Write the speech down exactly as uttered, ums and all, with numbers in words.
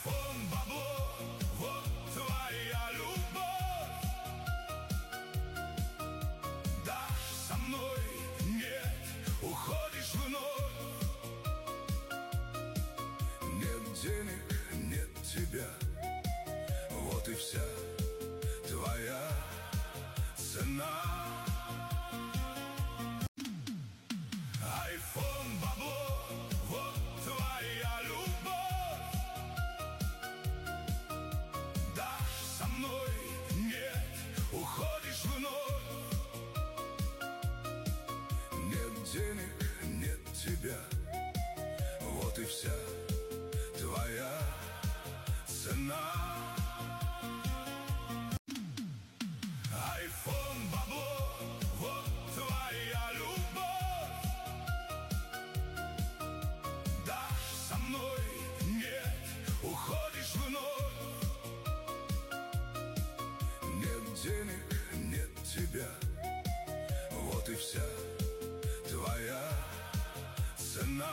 Айфон, бабло, вот твоя любовь. Дашь со мной, нет, уходишь вновь. Нет денег, нет тебя, вот и вся твоя цена. Айфон, бабло, вот твоя любовь. Дашь со мной, нет, уходишь вновь. Нет денег, нет тебя, вот и вся твоя цена. Айфон, бабло, вот твоя любовь. Дашь со мной, нет, уходишь вновь. Нет денег, нет тебя, вот и вся твоя цена.